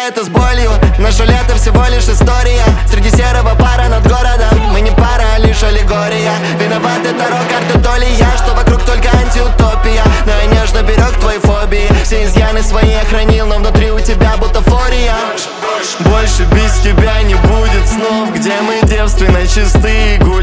это с болью. Наше лето всего лишь история. Среди серого пара над городом. Мы не пара, а лишь аллегория. Виноваты Таро, карты то ли я, что вокруг только антиутопия. Но я нежно берег твои фобии. Все изъяны свои я хранил, но внутри у тебя бутафория. Больше без тебя не будет снов, где мы девственно чистые.